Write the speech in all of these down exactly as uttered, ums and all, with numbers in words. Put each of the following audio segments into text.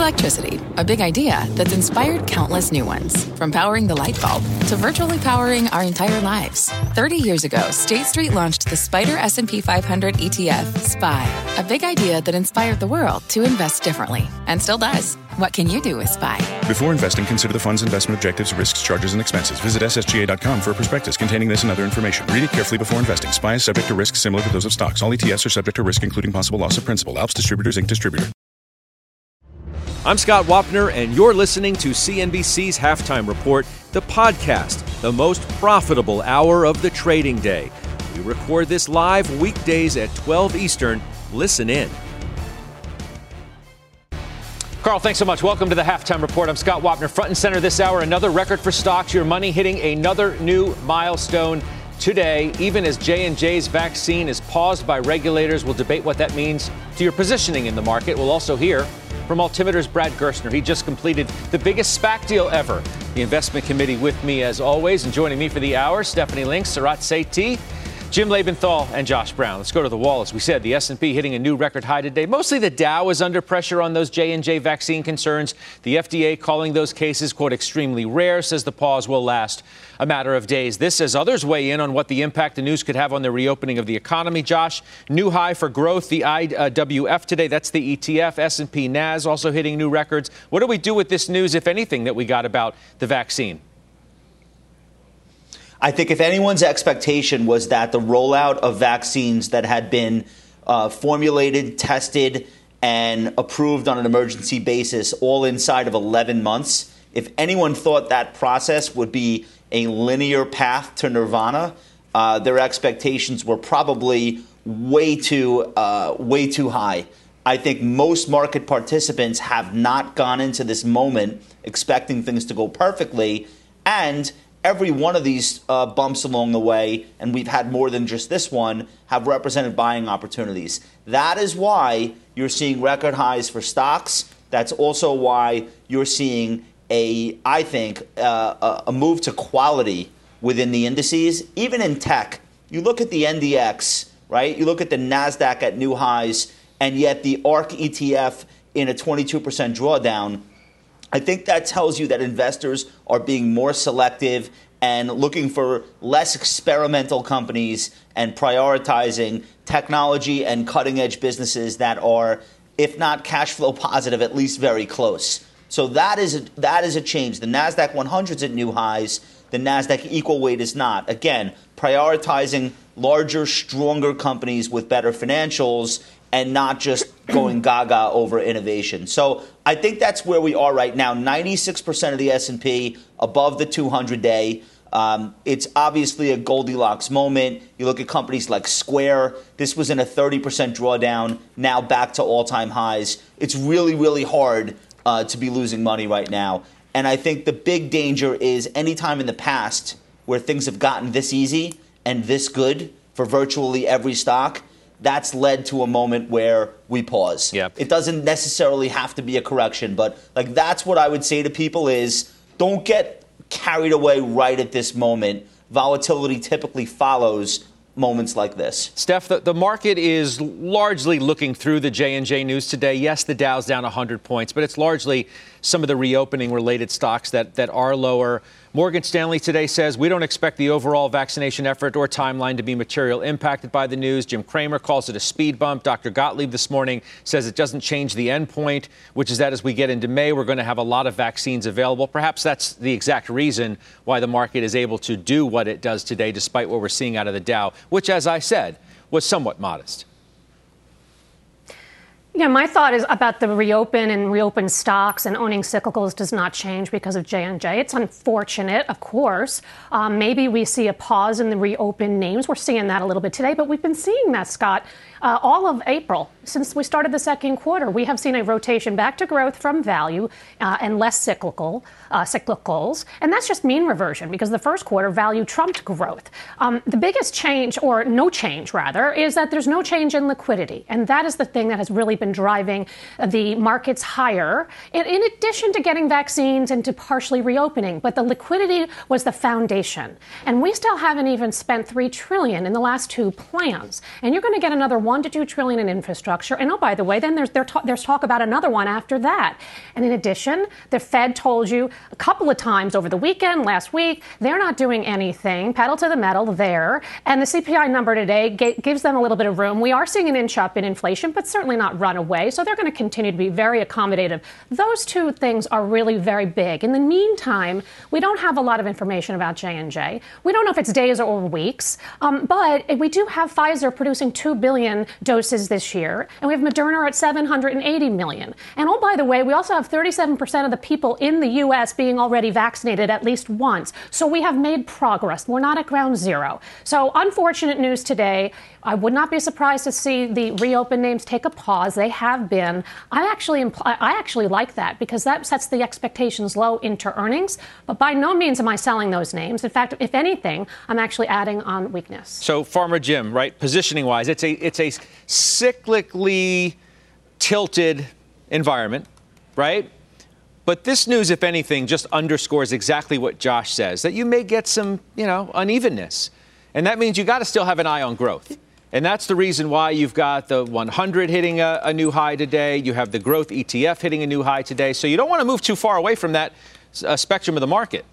Electricity, a big idea that's inspired countless new ones. From powering the light bulb to virtually powering our entire lives. thirty years ago, State Street launched the Spider S and P five hundred E T F, S P Y, a big idea that inspired the world to invest differently, and still does. What can you do with S P Y? Before investing, consider the fund's investment objectives, risks, charges, and expenses. Visit S S G A dot com for a prospectus containing this and other information. Read it carefully before investing. S P Y is subject to risks similar to those of stocks. All E T Fs are subject to risk, including possible loss of principal. Alps Distributors, Incorporated Distributor. I'm Scott Wapner, and you're listening to C N B C's Halftime Report, the podcast, the most profitable hour of the trading day. We record this live weekdays at twelve Eastern. Listen in. Carl, thanks so much. Welcome to the Halftime Report. I'm Scott Wapner. Front and center this hour, another record for stocks. Your money hitting another new milestone today, even as J and J's vaccine is paused by regulators. We'll debate what that means to your positioning in the market. We'll also hear from Altimeter's Brad Gerstner. He just completed the biggest SPAC deal ever. The investment committee with me as always, and joining me for the hour, Stephanie Link, Sarat Sethi, Jim Lebenthal, and Josh Brown. Let's go to the wall. As we said, the S and P hitting a new record high today. Mostly the Dow is under pressure on those J and J vaccine concerns. The F D A calling those cases, quote, extremely rare, says the pause will last a matter of days. This as others weigh in on what the impact the news could have on the reopening of the economy. Josh, new high for growth, the I W F today. That's the E T F. S and P N A S also hitting new records. What do we do with this news, if anything, that we got about the vaccine? I think if anyone's expectation was that the rollout of vaccines that had been uh, formulated, tested, and approved on an emergency basis all inside of eleven months, if anyone thought that process would be a linear path to nirvana, uh, their expectations were probably way too, uh, way too high. I think most market participants have not gone into this moment expecting things to go perfectly, and every one of these uh, bumps along the way, and we've had more than just this one, have represented buying opportunities. That is why you're seeing record highs for stocks. That's also why you're seeing a, I think, uh, a move to quality within the indices. Even in tech, you look at the N D X, right? You look at the NASDAQ at new highs, and yet the A R C E T F in a twenty-two percent drawdown. I think that tells you that investors are being more selective and looking for less experimental companies and prioritizing technology and cutting-edge businesses that are, if not cash flow positive, at least very close. So that is a, that is a change. The NASDAQ one hundred's at new highs. The NASDAQ equal weight is not. Again, prioritizing larger, stronger companies with better financials and not just going gaga over innovation. So I think that's where we are right now. ninety-six percent of the S and P above the two hundred day. Um, it's obviously a Goldilocks moment. You look at companies like Square. This was in a thirty percent drawdown, now back to all-time highs. It's really, really hard uh, to be losing money right now. And I think the big danger is any time in the past where things have gotten this easy and this good for virtually every stock, that's led to a moment where we pause. Yep. It doesn't necessarily have to be a correction, but like that's what I would say to people is don't get carried away right at this moment. Volatility typically follows moments like this. Steph, the, the market is largely looking through the J and J news today. Yes, the Dow's down one hundred points, but it's largely some of the reopening-related stocks that, that are lower. Morgan Stanley today says we don't expect the overall vaccination effort or timeline to be materially impacted by the news. Jim Cramer calls it a speed bump. Doctor Gottlieb this morning says it doesn't change the end point, which is that as we get into May, we're going to have a lot of vaccines available. Perhaps that's the exact reason why the market is able to do what it does today, despite what we're seeing out of the Dow, which, as I said, was somewhat modest. Yeah, my thought is about the reopen and reopen stocks and owning cyclicals does not change because of J and J. It's unfortunate, of course. Um, maybe we see a pause in the reopen names. We're seeing that a little bit today, but we've been seeing that, Scott, uh, all of April. Since we started the second quarter, we have seen a rotation back to growth from value uh, and less cyclical, uh, cyclicals. And that's just mean reversion because the first quarter value trumped growth. Um, the biggest change, or no change rather, is that there's no change in liquidity. And that is the thing that has really been driving the markets higher, in, in addition to getting vaccines and to partially reopening. But the liquidity was the foundation. And we still haven't even spent three trillion dollars in the last two plans. And you're going to get another one one to two trillion in infrastructure. And oh, by the way, then there's there ta- there's talk about another one after that. And in addition, the Fed told you a couple of times over the weekend, last week, they're not doing anything. Pedal to the metal there. And the C P I number today g- gives them a little bit of room. We are seeing an inch up in inflation, but certainly not run away. So they're going to continue to be very accommodative. Those two things are really very big. In the meantime, we don't have a lot of information about J and J. We don't know if it's days or weeks, um, but we do have Pfizer producing two billion doses this year, and we have Moderna at seven hundred eighty million. And oh, by the way, we also have thirty-seven percent of the people in the U S being already vaccinated at least once. So we have made progress. We're not at ground zero. So unfortunate news today. I would not be surprised to see the reopen names take a pause. They have been. I actually impl- I actually like that because that sets the expectations low into earnings. But by no means am I selling those names. In fact, if anything, I'm actually adding on weakness. So, Farmer Jim, right, positioning-wise, it's a it's a cyclically tilted environment, right? But this news, if anything, just underscores exactly what Josh says, that you may get some, you know, unevenness. And that means you got to still have an eye on growth. And that's the reason why you've got the one hundred hitting a, a new high today. You have the growth E T F hitting a new high today. So you don't want to move too far away from that uh, spectrum of the market.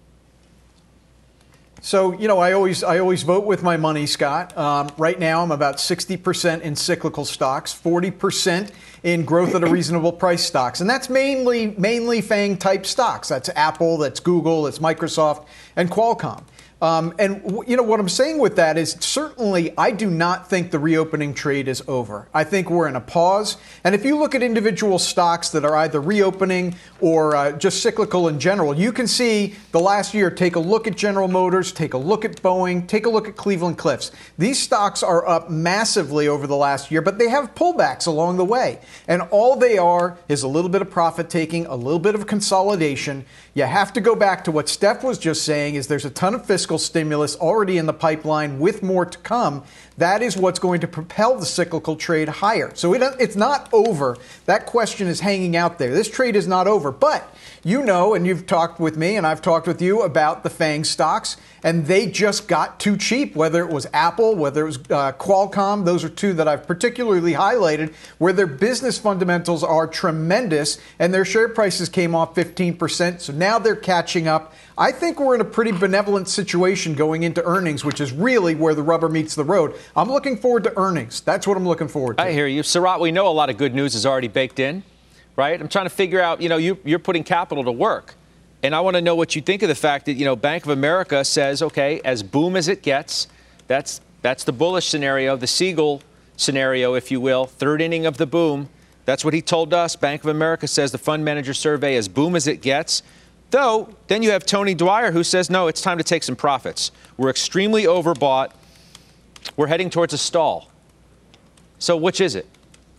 So, you know, I always I always vote with my money, Scott. Um, right now, I'm about sixty percent in cyclical stocks, forty percent in growth at a reasonable price stocks. And that's mainly mainly FANG type stocks. That's Apple, that's Google, that's Microsoft, and Qualcomm. Um, and, w- you know, what I'm saying with that is certainly I do not think the reopening trade is over. I think we're in a pause. And if you look at individual stocks that are either reopening or uh, just cyclical in general, you can see the last year, take a look at General Motors, take a look at Boeing, take a look at Cleveland Cliffs. These stocks are up massively over the last year, but they have pullbacks along the way. And all they are is a little bit of profit taking, a little bit of consolidation. You have to go back to what Steph was just saying is there's a ton of fiscal stimulus already in the pipeline with more to come. That is what's going to propel the cyclical trade higher. So it, it's not over. That question is hanging out there. This trade is not over. But you know, and you've talked with me and I've talked with you about the FANG stocks, and they just got too cheap, whether it was Apple, whether it was uh, Qualcomm. Those are two that I've particularly highlighted, where their business fundamentals are tremendous and their share prices came off fifteen percent. So now they're catching up. I think we're in a pretty benevolent situation going into earnings, which is really where the rubber meets the road. I'm looking forward to earnings. That's what I'm looking forward to. I hear you. Sarat, we know a lot of good news is already baked in, right? I'm trying to figure out, you know, you, you're putting capital to work. And I want to know what you think of the fact that, you know, Bank of America says, okay, as boom as it gets, that's that's the bullish scenario, the Siegel scenario, if you will, third inning of the boom. That's what he told us. Bank of America says the fund manager survey, as boom as it gets. Though, then you have Tony Dwyer, who says, no, it's time to take some profits. We're extremely overbought. We're heading towards a stall. So which is it?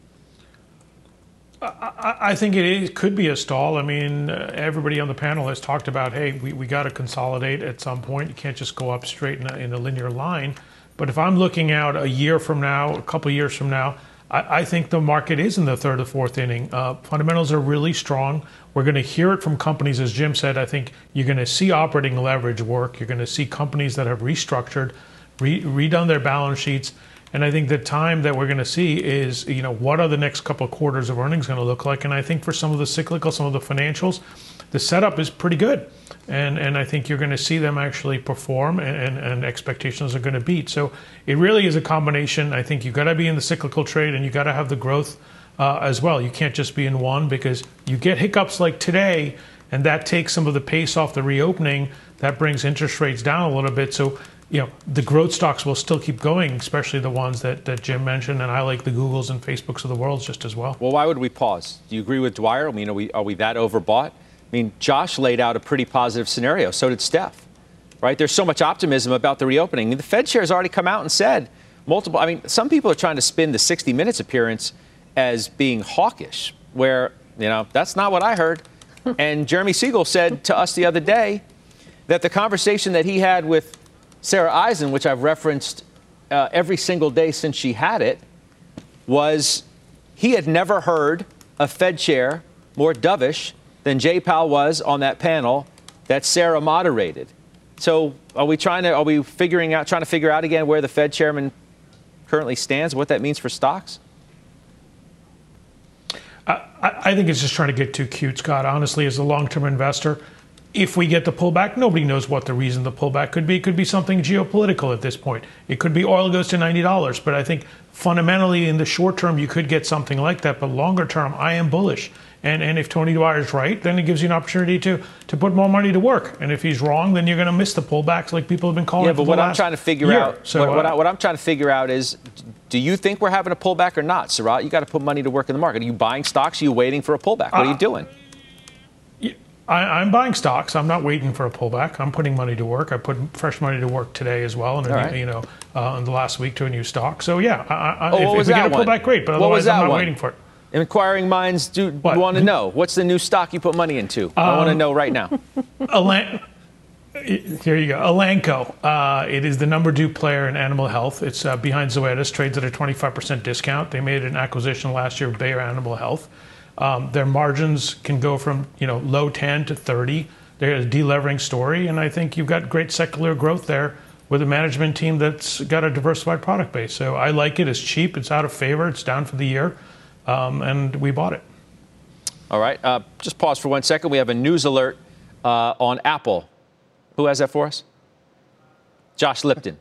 I, I think it is, could be a stall. I mean, uh, everybody on the panel has talked about, hey, we, we got to consolidate at some point. You can't just go up straight in a, in a linear line. But if I'm looking out a year from now, a couple of years from now, I, I think the market is in the third or fourth inning. Uh, fundamentals are really strong. We're going to hear it from companies, as Jim said. I think you're going to see operating leverage work. You're going to see companies that have restructured, re- redone their balance sheets. And I think the time that we're going to see is, you know, what are the next couple of quarters of earnings going to look like? And I think for some of the cyclical, some of the financials, the setup is pretty good. And and I think you're going to see them actually perform, and, and, and expectations are going to beat. So it really is a combination. I think you've got to be in the cyclical trade and you've got to have the growth uh, as well. You can't just be in one, because you get hiccups like today, and that takes some of the pace off the reopening. That brings interest rates down a little bit. So, you know, the growth stocks will still keep going, especially the ones that, that Jim mentioned, and I like the Googles and Facebooks of the world just as well. Well, why would we pause? Do you agree with Dwyer? I mean, are we, are we that overbought? I mean, Josh laid out a pretty positive scenario. So did Steph, right? There's so much optimism about the reopening. I mean, the Fed chair has already come out and said multiple. I mean, some people are trying to spin the sixty minutes appearance as being hawkish, where, you know, that's not what I heard. And Jeremy Siegel said to us the other day that the conversation that he had with Sarah Eisen, which I've referenced uh, every single day since she had it, was he had never heard a Fed chair more dovish than Jay Powell was on that panel that Sarah moderated. So are we trying to, are we figuring out, trying to figure out again where the Fed chairman currently stands, what that means for stocks? I, I think it's just trying to get too cute, Scott. Honestly, as a long-term investor, if we get the pullback, nobody knows what the reason the pullback could be. It could be something geopolitical at this point. It could be oil goes to ninety dollars. But I think fundamentally in the short term, you could get something like that. But longer term, I am bullish. And and if Tony Dwyer is right, then it gives you an opportunity to to put more money to work. And if he's wrong, then you're going to miss the pullbacks like people have been calling. Yeah, for but the what I'm last trying to figure year. out, So, what, what, uh, I, what I'm trying to figure out is, do you think we're having a pullback or not, Surratt? You got to put money to work in the market. Are you buying stocks? Are you waiting for a pullback? What are you doing? I, I'm buying stocks. I'm not waiting for a pullback. I'm putting money to work. I put fresh money to work today as well, and right. you know, uh, in the last week to a new stock. So yeah, I, I, Oh, if, what if was we that get a one? pullback, great. But What was otherwise, that I'm not one? waiting for it. Inquiring minds do What? want to know. What's the new stock you put money into? I want to know right now. Elan- Here you go. Elanco. Uh, it is the number two player in animal health. It's uh, behind Zoetis, trades at a twenty-five percent discount. They made an acquisition last year of Bayer Animal Health. Um, their margins can go from you know low ten to thirty. They're a delevering story, and I think you've got great secular growth there with a management team that's got a diversified product base. So I like it. It's cheap. It's out of favor. It's down for the year, um, and we bought it. All right. Uh, just pause for one second. We have a news alert uh, on Apple. Who has that for us? Josh Lipton.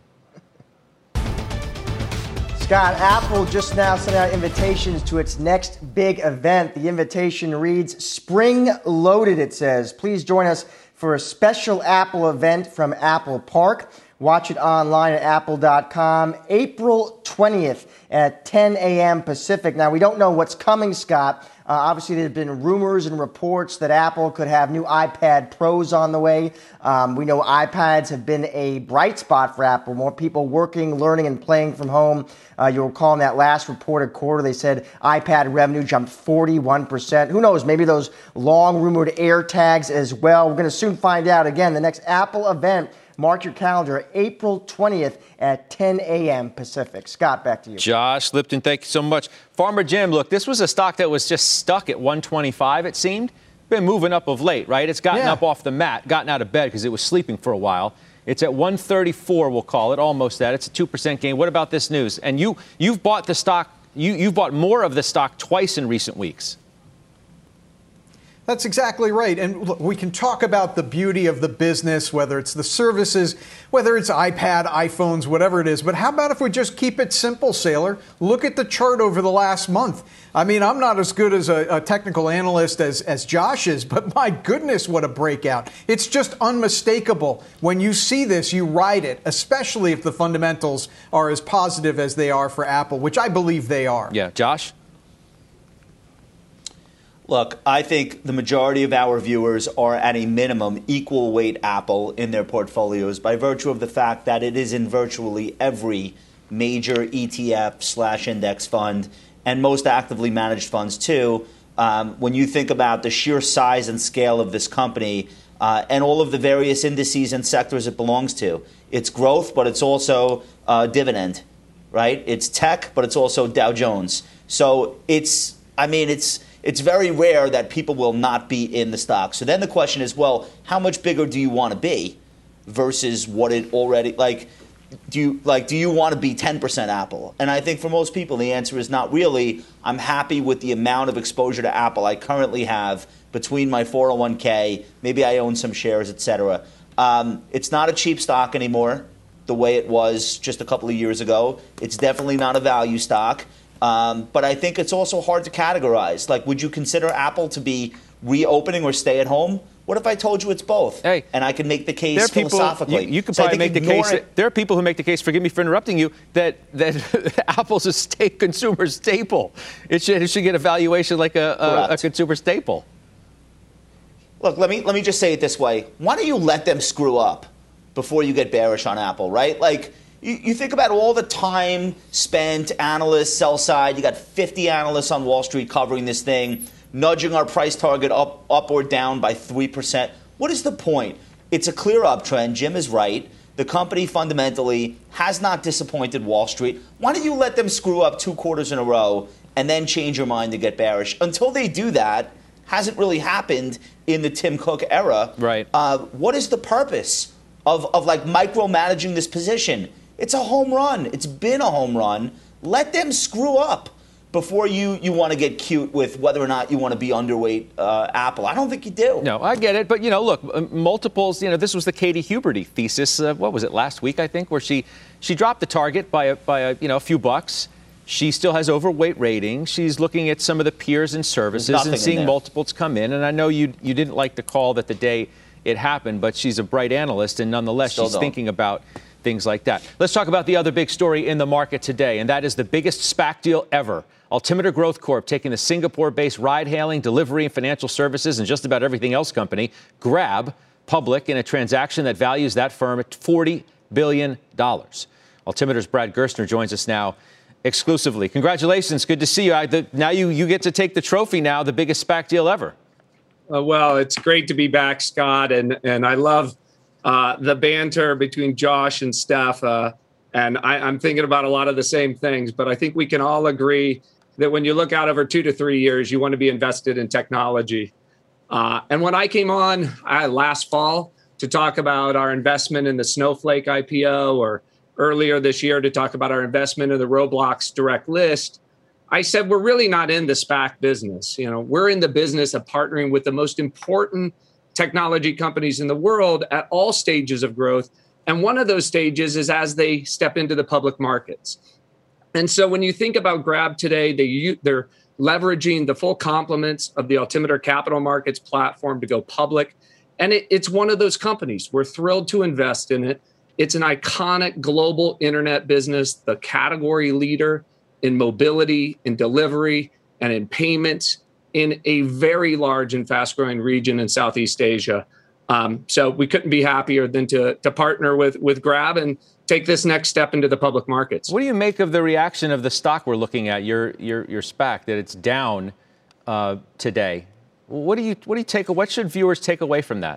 Scott, Apple just now sent out invitations to its next big event. The invitation reads, Spring Loaded, it says. Please join us for a special Apple event from Apple Park. Watch it online at apple dot com, April twentieth at ten a.m. Pacific. Now, we don't know what's coming, Scott. Uh, obviously, there's been rumors and reports that Apple could have new iPad Pros on the way. Um, we know iPads have been a bright spot for Apple. More people working, learning, and playing from home. Uh, you'll recall in that last reported quarter, they said iPad revenue jumped forty-one percent. Who knows? Maybe those long-rumored AirTags as well. We're going to soon find out. Again, the next Apple event, mark your calendar, April twentieth at ten a.m. Pacific. Scott, back to you. Josh Lipton, thank you so much. Farmer Jim, look, this was a stock that was just stuck at one twenty-five, it seemed. Been moving up of late, right? It's gotten Yeah. up off the mat, gotten out of bed because it was sleeping for a while. It's at one thirty-four, we'll call it, almost that. It's a two percent gain. What about this news? And you, you've bought the stock, you, you've bought more of the stock twice in recent weeks. That's exactly right. And look, we can talk about the beauty of the business, whether it's the services, whether it's iPad, iPhones, whatever it is. But how about if we just keep it simple, Sailor? Look at the chart over the last month. I mean, I'm not as good as a, a technical analyst as, as Josh is, but my goodness, what a breakout. It's just unmistakable. When you see this, you ride it, especially if the fundamentals are as positive as they are for Apple, which I believe they are. Yeah, Josh? Look, I think the majority of our viewers are at a minimum equal weight Apple in their portfolios by virtue of the fact that it is in virtually every major E T F slash index fund and most actively managed funds too. Um, when you think about the sheer size and scale of this company uh, and all of the various indices and sectors it belongs to, it's growth, but it's also uh, dividend, right? It's tech, but it's also Dow Jones. So it's, I mean, it's, It's very rare that people will not be in the stock. So then the question is, well, how much bigger do you want to be versus what it already, like, do you like do you want to be ten percent Apple? And I think for most people, the answer is not really. I'm happy with the amount of exposure to Apple I currently have between my four oh one k, maybe I own some shares, et cetera. Um, it's not a cheap stock anymore the way it was just a couple of years ago. It's definitely not a value stock. Um, but I think it's also hard to categorize. Like, would you consider Apple to be reopening or stay at home? What if I told you it's both? Hey, and I can make the case there are people, philosophically. You, you could so probably make the case. It, there are people who make the case, forgive me for interrupting you, that, that Apple's a state consumer staple. It should, it should get a valuation like a, a, a consumer staple. Look, let me, let me just say it this way. Why don't you let them screw up before you get bearish on Apple, right? Like, you, you think about all the time spent, analysts, sell side. You got fifty analysts on Wall Street covering this thing, nudging our price target up, up or down by three percent. What is the point? It's a clear uptrend. Jim is right. The company fundamentally has not disappointed Wall Street. Why don't you let them screw up two quarters in a row and then change your mind to get bearish? Until they do that, hasn't really happened in the Tim Cook era. Right. Uh, what is the purpose of, of like micromanaging this position? It's a home run. It's been a home run. Let them screw up before you, you want to get cute with whether or not you want to be underweight uh, Apple. I don't think you do. No, I get it. But, you know, look, multiples, you know, this was the Katie Huberty thesis. Uh, what was it, last week, I think, where she she dropped the target by, a, by a, you know, a few bucks. She still has overweight ratings. She's looking at some of the peers and services and seeing multiples come in. And I know you you didn't like the call that the day it happened, but she's a bright analyst, and nonetheless, still she's don't. thinking about things like that. Let's talk about the other big story in the market today, and that is the biggest SPAC deal ever. Altimeter Growth Corp taking the Singapore-based ride-hailing, delivery, and financial services and just about everything else company, Grab, public in a transaction that values that firm at forty billion dollars. Altimeter's Brad Gerstner joins us now exclusively. Congratulations. Good to see you. I, the, now you, you get to take the trophy now, the biggest SPAC deal ever. Uh, well, it's great to be back, Scott, and, and I love uh, the banter between Josh and Steph. Uh, and I, I'm thinking about a lot of the same things, but I think we can all agree that when you look out over two to three years, you want to be invested in technology. Uh, and when I came on uh, last fall to talk about our investment in the Snowflake I P O, or earlier this year to talk about our investment in the Roblox direct list, I said, we're really not in the SPAC business. You know, we're in the business of partnering with the most important technology companies in the world at all stages of growth. And one of those stages is as they step into the public markets. And so when you think about Grab today, they, they're leveraging the full complements of the Altimeter Capital Markets platform to go public. And it, it's one of those companies. We're thrilled to invest in it. It's an iconic global internet business, the category leader in mobility, in delivery, and in payments in a very large and fast-growing region in Southeast Asia. Um, so we couldn't be happier than to, to partner with, with Grab and take this next step into the public markets. What do you make of the reaction of the stock we're looking at, your your your SPAC, that it's down uh, today? What do you what do you take? What should viewers take away from that?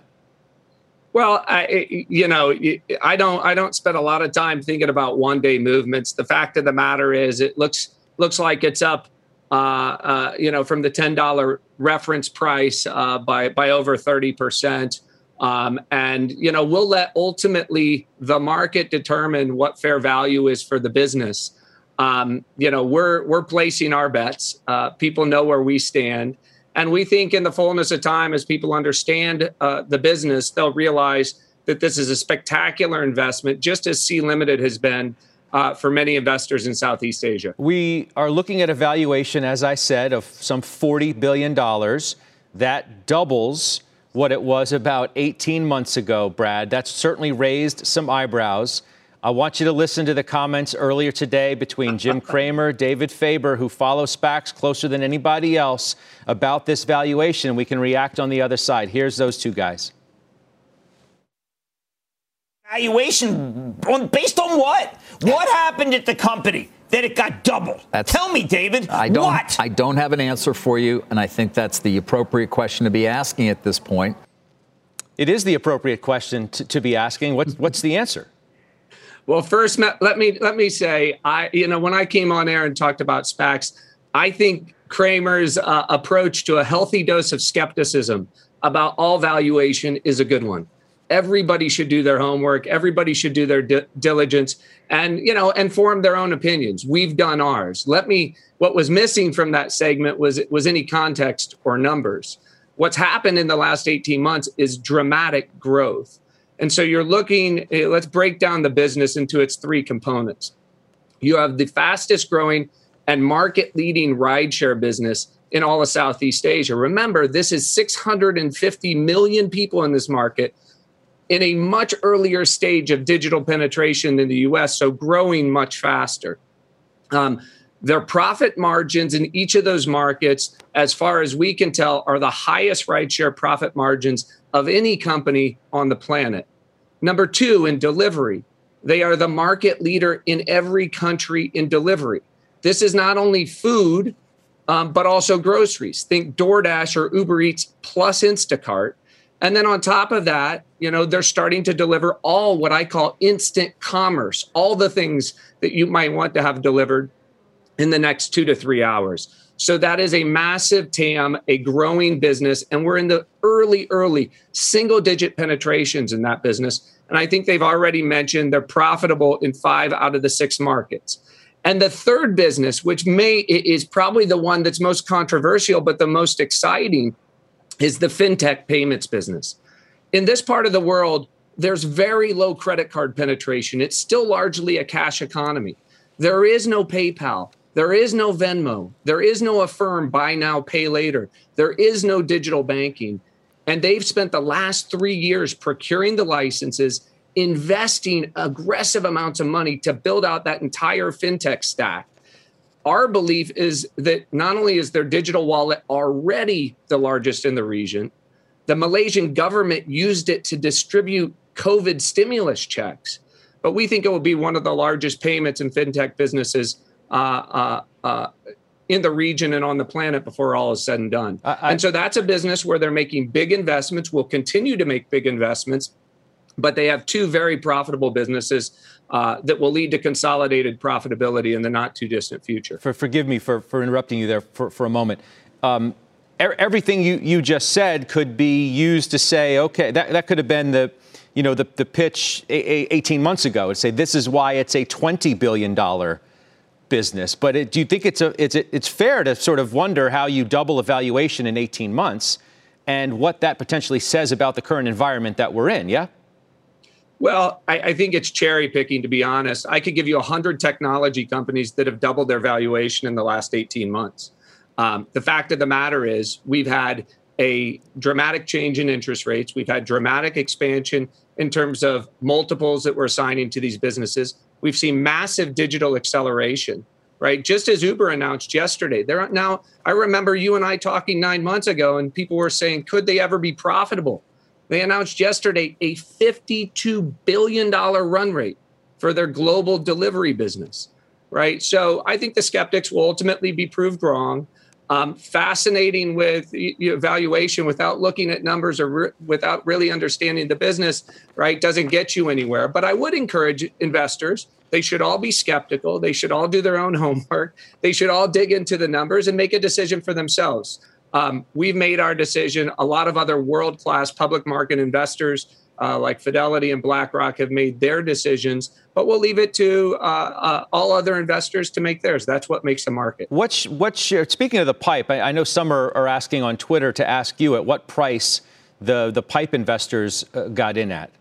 Well, I, you know, I don't I don't spend a lot of time thinking about one day movements. The fact of the matter is, it looks looks like it's up, uh, uh, you know, from the ten dollar reference price uh, by by over thirty percent. Um, and, you know, we'll let ultimately the market determine what fair value is for the business. Um, you know, we're we're placing our bets. Uh, people know where we stand. And we think in the fullness of time, as people understand uh, the business, they'll realize that this is a spectacular investment, just as Sea Limited has been uh, for many investors in Southeast Asia. We are looking at a valuation, as I said, of some forty billion dollars. That doubles what it was about eighteen months ago, Brad. That's certainly raised some eyebrows. I want you to listen to the comments earlier today between Jim Cramer, David Faber, who follow SPACs closer than anybody else, about this valuation. We can react on the other side. Here's those two guys. Valuation based on what? What happened at the company that it got doubled? That's, Tell me, David. I don't, what? I don't have an answer for you, and I think that's the appropriate question to be asking at this point. It is the appropriate question to, to be asking. What's, what's the answer? Well, first, let me let me say, I you know, when I came on air and talked about SPACs, I think Cramer's uh, approach to a healthy dose of skepticism about all valuation is a good one. Everybody should do their homework. Everybody should do their di- diligence and, you know, and form their own opinions. We've done ours. Let me, what was missing from that segment was, was any context or numbers. What's happened in the last eighteen months is dramatic growth. And so you're looking, let's break down the business into its three components. You have the fastest growing and market leading rideshare business in all of Southeast Asia. Remember, this is six hundred fifty million people in this market in a much earlier stage of digital penetration than the U S, so growing much faster. Um, their profit margins in each of those markets, as far as we can tell, are the highest rideshare profit margins of any company on the planet. Number two, in delivery, they are the market leader in every country in delivery. This is not only food, um, but also groceries. Think DoorDash or Uber Eats plus Instacart. And then on top of that, you know, they're starting to deliver all what I call instant commerce, all the things that you might want to have delivered in the next two to three hours. So that is a massive T A M, a growing business, and we're in the early, early single-digit penetrations in that business. And I think they've already mentioned they're profitable in five out of the six markets. And the third business, which may is probably the one that's most controversial but the most exciting, is the fintech payments business. In this part of the world, there's very low credit card penetration. It's still largely a cash economy. There is no PayPal. There is no Venmo. There is no Affirm, buy now, pay later. There is no digital banking. And they've spent the last three years procuring the licenses, investing aggressive amounts of money to build out that entire fintech stack. Our belief is that not only is their digital wallet already the largest in the region, the Malaysian government used it to distribute COVID stimulus checks, but we think it will be one of the largest payments and fintech businesses uh, uh, uh, in the region and on the planet before all is said and done. I, I, and so that's a business where they're making big investments, will continue to make big investments, but they have two very profitable businesses uh, that will lead to consolidated profitability in the not too distant future. For, forgive me for, for interrupting you there for, for a moment. Um, er, everything you, you just said could be used to say, okay, that, that could have been the, you know, the, the pitch eighteen months ago and say this is why it's a twenty billion dollars business. But it, do you think it's a, it's a, it's fair to sort of wonder how you double a valuation in eighteen months and what that potentially says about the current environment that we're in? Yeah. Well, I, I think it's cherry picking, to be honest. I could give you one hundred technology companies that have doubled their valuation in the last eighteen months. Um, the fact of the matter is we've had a dramatic change in interest rates. We've had dramatic expansion in terms of multiples that we're assigning to these businesses. We've seen massive digital acceleration, right? Just as Uber announced yesterday, they're now, I remember you and I talking nine months ago and people were saying, could they ever be profitable? They announced yesterday a fifty-two billion dollars run rate for their global delivery business, right? So I think the skeptics will ultimately be proved wrong. Um, fascinating with evaluation without looking at numbers or re- without really understanding the business, right, doesn't get you anywhere. But I would encourage investors, they should all be skeptical. They should all do their own homework. They should all dig into the numbers and make a decision for themselves. Um, we've made our decision. A lot of other world-class public market investors uh, like Fidelity and BlackRock have made their decisions, but we'll leave it to uh, uh, all other investors to make theirs. That's what makes the market. What's, what's speaking of the pipe, I, I know some are, are asking on Twitter to ask you at what price the, the pipe investors uh, got in at.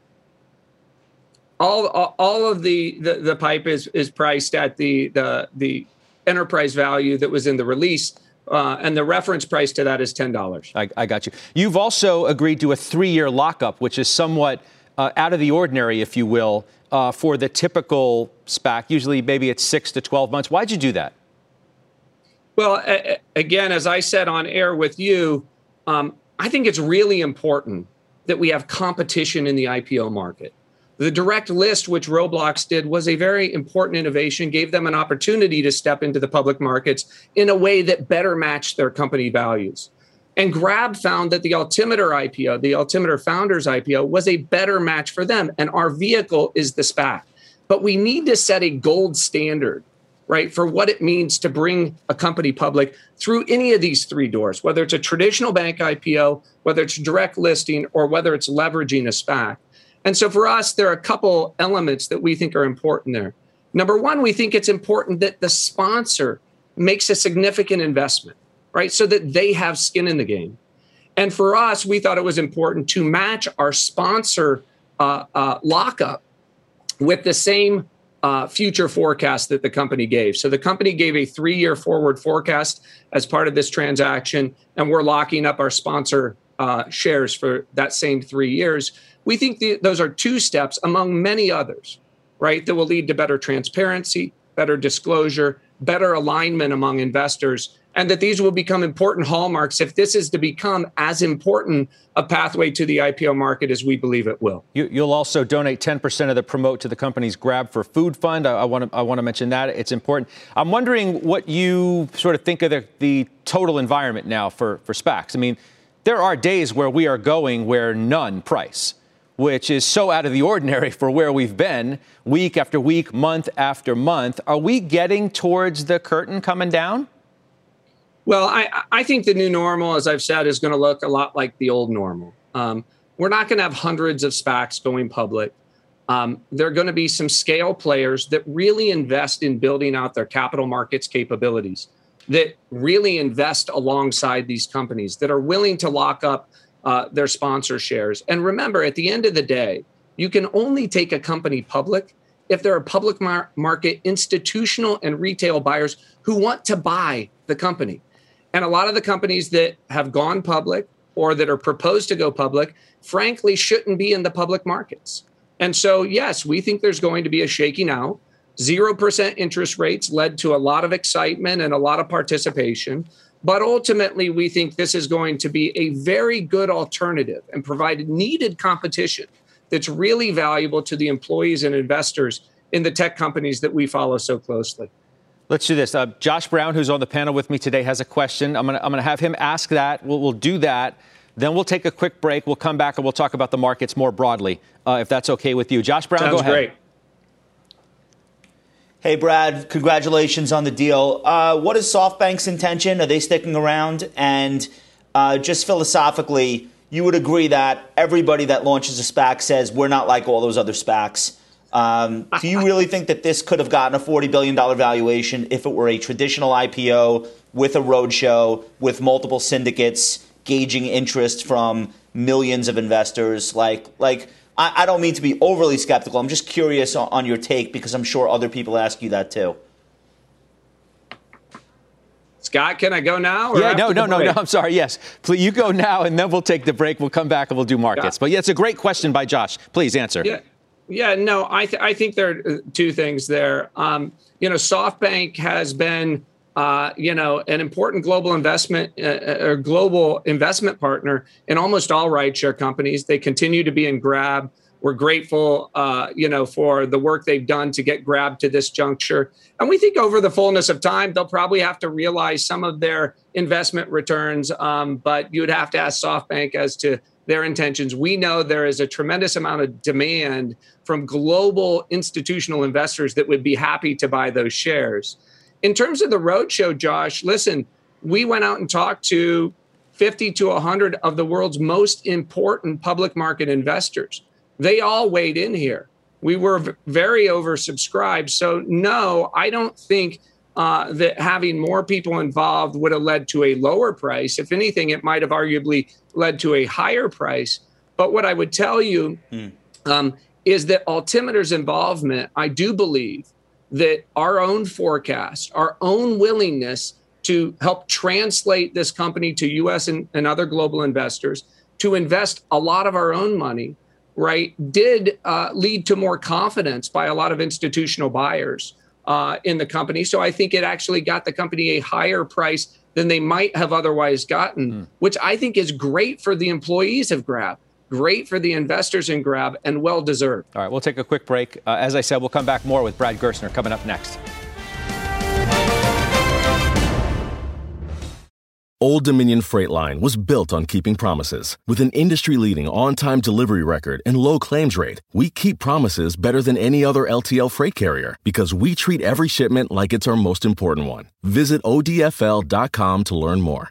All, all of the, the, the pipe is, is priced at the, the, the enterprise value that was in the release. Uh, and the reference price to that is ten dollars. I, I got you. You've also agreed to a three-year lockup, which is somewhat uh, out of the ordinary, if you will, uh, for the typical SPAC. Usually maybe it's six to twelve months. Why'd you do that? Well, a- again, as I said on air with you, um, I think it's really important that we have competition in the I P O market. The direct list, which Roblox did, was a very important innovation, gave them an opportunity to step into the public markets in a way that better matched their company values. And Grab found that the Altimeter I P O, the Altimeter Founders I P O, was a better match for them. And our vehicle is the SPAC. But we need to set a gold standard, right, for what it means to bring a company public through any of these three doors, whether it's a traditional bank I P O, whether it's direct listing, or whether it's leveraging a SPAC. And so for us, there are a couple elements that we think are important there. Number one, we think it's important that the sponsor makes a significant investment, right, so that they have skin in the game. And for us, we thought it was important to match our sponsor uh, uh, lockup with the same uh, future forecast that the company gave. So the company gave a three-year forward forecast as part of this transaction, and we're locking up our sponsor uh, shares for that same three years. We think the, those are two steps among many others, right, that will lead to better transparency, better disclosure, better alignment among investors, and that these will become important hallmarks if this is to become as important a pathway to the I P O market as we believe it will. You, you'll also donate ten percent of the promote to the company's Grab for Food Fund. I, I want to I want to mention that. It's important. I'm wondering what you sort of think of the, the total environment now for, for SPACs. I mean, there are days where we are going where none price, which is so out of the ordinary for where we've been week after week, month after month. Are we getting towards the curtain coming down? Well, I, I think the new normal, as I've said, is going to look a lot like the old normal. Um, we're not going to have hundreds of SPACs going public. Um, there are going to be some scale players that really invest in building out their capital markets capabilities, that really invest alongside these companies, that are willing to lock up uh, their sponsor shares. And remember, at the end of the day, you can only take a company public if there are public mar- market institutional and retail buyers who want to buy the company. And a lot of the companies that have gone public or that are proposed to go public, frankly, shouldn't be in the public markets. And so, yes, we think there's going to be a shaking out. Zero percent interest rates led to a lot of excitement and a lot of participation. But ultimately, we think this is going to be a very good alternative and provide needed competition that's really valuable to the employees and investors in the tech companies that we follow so closely. Let's do this. Uh, Josh Brown, who's on the panel with me today, has a question. I'm going to I'm going to have him ask that. We'll, we'll do that. Then we'll take a quick break. We'll come back and we'll talk about the markets more broadly, uh, if that's okay with you. Josh Brown, Sounds go ahead. Great. Hey, Brad, congratulations on the deal. Uh, what is SoftBank's intention? Are they sticking around? And uh, just philosophically, you would agree that everybody that launches a SPAC says we're not like all those other SPACs. Um, do you really think that this could have gotten a forty billion dollars valuation if it were a traditional I P O with a roadshow, with multiple syndicates, gauging interest from millions of investors? Like, like I, I don't mean to be overly skeptical. I'm just curious on, on your take, because I'm sure other people ask you that too. Scott, can I go now? Or yeah, no, no, no, break? no. I'm sorry. Yes, please, you go now, and then we'll take the break. We'll come back and we'll do markets. Yeah. But yeah, it's a great question by Josh. Please answer. Yeah. Yeah, no, I, th- I think there are two things there. Um, you know, SoftBank has been, uh, you know, an important global investment uh, or global investment partner in almost all rideshare companies. They continue to be in Grab. We're grateful, uh, you know, for the work they've done to get Grab to this juncture. And we think over the fullness of time, they'll probably have to realize some of their investment returns. Um, but you would have to ask SoftBank as to their intentions. We know there is a tremendous amount of demand from global institutional investors that would be happy to buy those shares. In terms of the roadshow, Josh, listen, we went out and talked to fifty to one hundred of the world's most important public market investors. They all weighed in here. We were v- very oversubscribed. So no, I don't think uh, that having more people involved would have led to a lower price. If anything, it might have arguably led to a higher price. But what I would tell you mm. um, is that Altimeter's involvement, I do believe that our own forecast, our own willingness to help translate this company to U S and, and other global investors, to invest a lot of our own money, right, did uh, lead to more confidence by a lot of institutional buyers uh, in the company. So I think it actually got the company a higher price than they might have otherwise gotten, mm. which I think is great for the employees of Grab, great for the investors in Grab, and well-deserved. All right, we'll take a quick break. Uh, as I said, we'll come back more with Brad Gerstner coming up next. Old Dominion Freight Line was built on keeping promises. With an industry-leading on-time delivery record and low claims rate, we keep promises better than any other L T L freight carrier because we treat every shipment like it's our most important one. Visit O D F L dot com to learn more.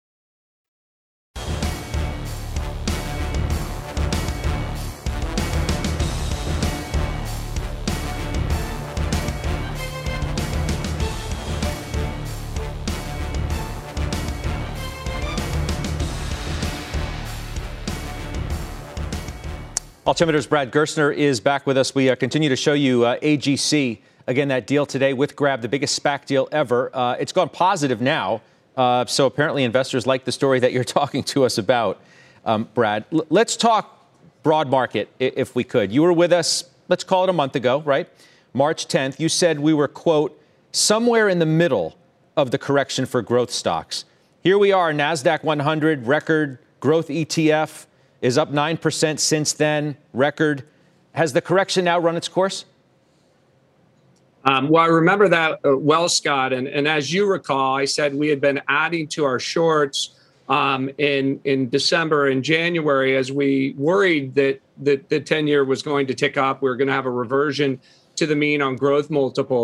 Altimeter's Brad Gerstner is back with us. We uh, continue to show you uh, A G C. Again, that deal today with Grab, the biggest SPAC deal ever. Uh, it's gone positive now. Uh, so apparently investors like the story that you're talking to us about, um, Brad. L- let's talk broad market, if we could. You were with us, let's call it a month ago, right? March tenth. You said we were, quote, somewhere in the middle of the correction for growth stocks. Here we are, NASDAQ one hundred, record growth E T F. Is up nine percent since then, record. Has the correction now run its course? Um, well, I remember that uh, well, Scott. And, and as you recall, I said we had been adding to our shorts um, in, in December and January as we worried that the, the ten-year was going to tick up. We were going to have a reversion to the mean on growth multiples.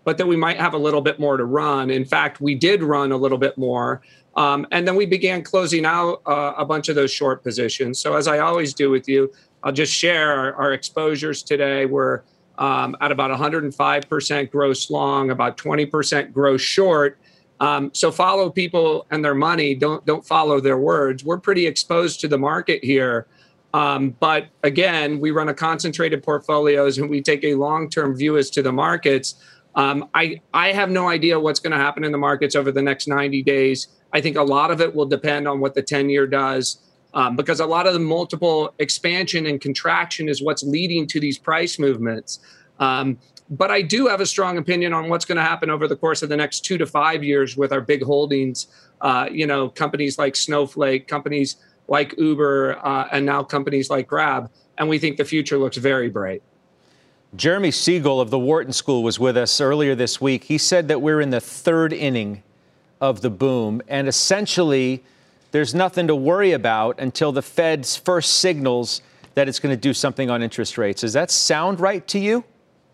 but that we might have a little bit more to run. In fact, we did run a little bit more. Um, and then we began closing out uh, a bunch of those short positions. So as I always do with you, I'll just share our, our exposures today. We're um, at about one hundred five percent gross long, about twenty percent gross short. Um, so follow people and their money. Don't don't follow their words. We're pretty exposed to the market here. Um, but again, we run a concentrated portfolios and we take a long-term view as to the markets. Um, I, I have no idea what's going to happen in the markets over the next ninety days. I think a lot of it will depend on what the ten-year does, um, because a lot of the multiple expansion and contraction is what's leading to these price movements. Um, but I do have a strong opinion on what's going to happen over the course of the next two to five years with our big holdings, uh, you know, companies like Snowflake, companies like Uber, uh, and now companies like Grab. And we think the future looks very bright. Jeremy Siegel of the Wharton School was with us earlier this week. He said that we're in the third inning of the boom, and essentially there's nothing to worry about until the Fed's first signals that it's going to do something on interest rates. Does that sound right to you?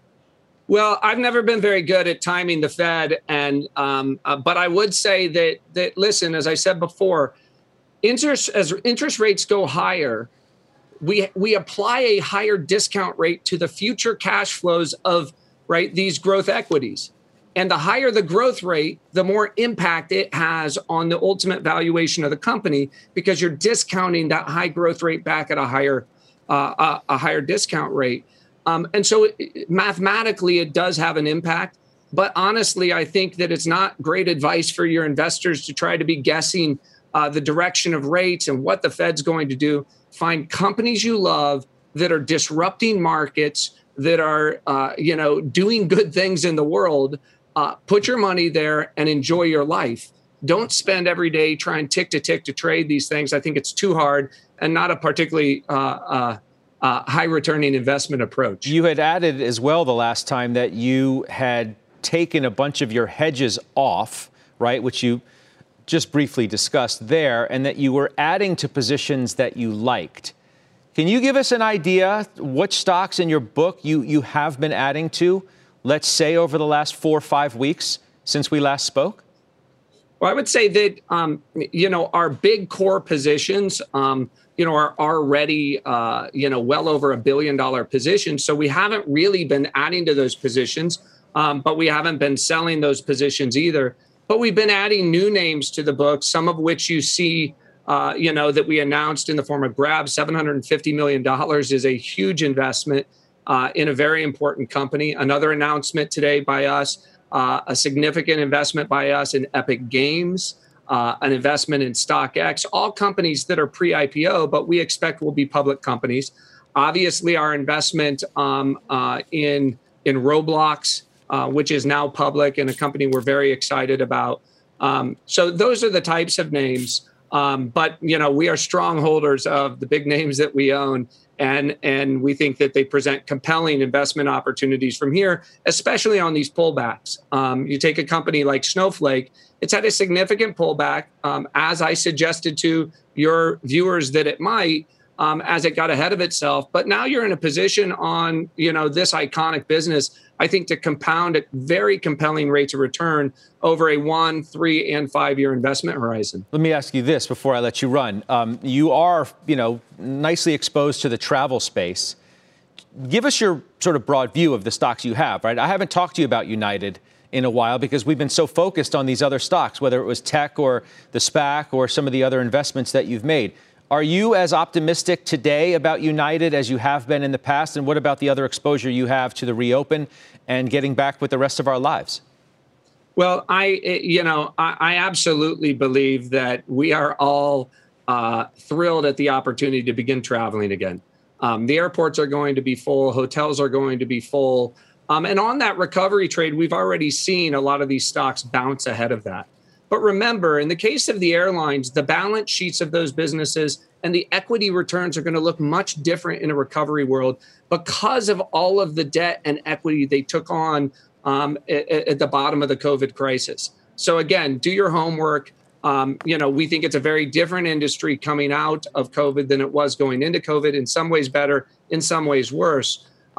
Well, I've never been very good at timing the Fed, and um, uh, but I would say that that listen, as I said before, interest as interest rates go higher, we we apply a higher discount rate to the future cash flows of right these growth equities. And the higher the growth rate, the more impact it has on the ultimate valuation of the company, because you're discounting that high growth rate back at a higher uh, a, a higher discount rate. Um, and so it, mathematically, it does have an impact. But honestly, I think that it's not great advice for your investors to try to be guessing uh, the direction of rates and what the Fed's going to do. Find companies you love that are disrupting markets, that are uh, you know doing good things in the world. Uh, put your money there and enjoy your life. Don't spend every day trying tick to tick to trade these things. I think it's too hard and not a particularly uh, uh, uh, high returning investment approach. You had added as well the last time that you had taken a bunch of your hedges off, right, which you just briefly discussed there, and that you were adding to positions that you liked. Can you give us an idea what stocks in your book you, you have been adding to, let's say, over the last four or five weeks since we last spoke? Well, I would say that, um, you know, our big core positions, um, you know, are already, uh, you know, well over a billion dollar positions. So we haven't really been adding to those positions, um, but we haven't been selling those positions either. But we've been adding new names to the book, some of which you see, uh, you know, that we announced in the form of Grab. seven hundred fifty million dollars is a huge investment uh, in a very important company. Another announcement today by us, uh, a significant investment by us in Epic Games, uh, an investment in StockX, all companies that are pre-I P O, but we expect will be public companies. Obviously, our investment um, uh, in, in Roblox, uh, which is now public and a company we're very excited about. Um, so those are the types of names. Um, but, you know, we are strong holders of the big names that we own. And, and we think that they present compelling investment opportunities from here, especially on these pullbacks. Um, you take a company like Snowflake, it's had a significant pullback, um, as I suggested to your viewers that it might, um, as it got ahead of itself. But now you're in a position on, you know, this iconic business, I think, to compound at very compelling rates of return over a one, three, and five-year investment horizon. Let me ask you this before I let you run. Um, you are, you know, nicely exposed to the travel space. Give us your sort of broad view of the stocks you have, right? I haven't talked to you about United in a while because we've been so focused on these other stocks, whether it was tech or the SPAC or some of the other investments that you've made. Are you as optimistic today about United as you have been in the past? And what about the other exposure you have to the reopen and getting back with the rest of our lives? Well, I, you know, I, I absolutely believe that we are all uh, thrilled at the opportunity to begin traveling again. Um, the airports are going to be full. Hotels are going to be full. Um, and on that recovery trade, we've already seen a lot of these stocks bounce ahead of that. But remember, in the case of the airlines, the balance sheets of those businesses and the equity returns are going to look much different in a recovery world because of all of the debt and equity they took on um, at, at the bottom of the COVID crisis. So again, do your homework. Um, you know, we think it's a very different industry coming out of COVID than it was going into COVID, in some ways better, in some ways worse.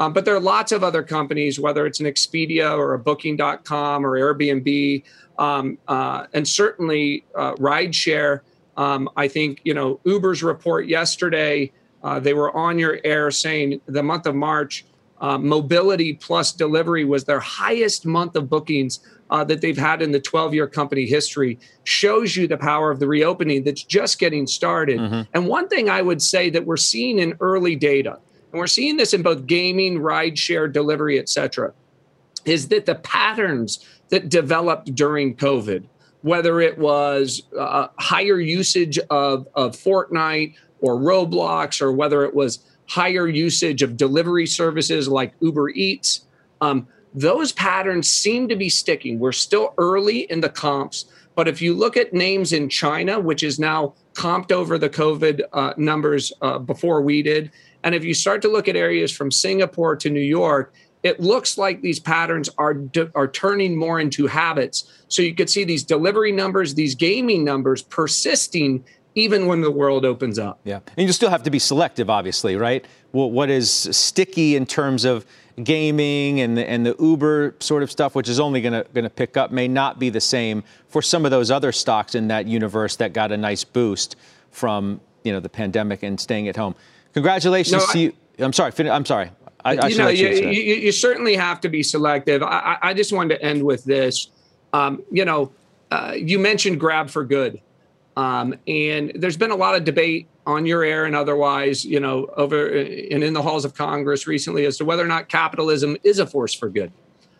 Um, but there are lots of other companies, whether it's an Expedia or a Booking dot com or Airbnb, um, uh, and certainly uh, rideshare. Um, I think, you know, Uber's report yesterday, uh, they were on your air saying the month of March, uh, mobility plus delivery was their highest month of bookings uh, that they've had in the twelve-year company history. Shows you the power of the reopening that's just getting started. Mm-hmm. And one thing I would say that we're seeing in early data, and we're seeing this in both gaming, rideshare, delivery, et cetera, is that the patterns that developed during COVID, whether it was uh, higher usage of, of Fortnite or Roblox, or whether it was higher usage of delivery services like Uber Eats, um, those patterns seem to be sticking. We're still early in the comps, but if you look at names in China, which is now comped over the COVID uh, numbers uh, before we did, and if you start to look at areas from Singapore to New York, it looks like these patterns are are turning more into habits. So you could see these delivery numbers, these gaming numbers persisting even when the world opens up. Yeah. And you still have to be selective, obviously, right? Well, what is sticky in terms of gaming and the, and the Uber sort of stuff, which is only going to going to pick up, may not be the same for some of those other stocks in that universe that got a nice boost from, you know, the pandemic and staying at home. Congratulations no, to you. I'm sorry. I'm sorry. I, I you know, you, you, you certainly have to be selective. I, I just wanted to end with this. Um, you know, uh, you mentioned Grab for Good. Um, and there's been a lot of debate on your air and otherwise, you know, over and in the halls of Congress recently as to whether or not capitalism is a force for good.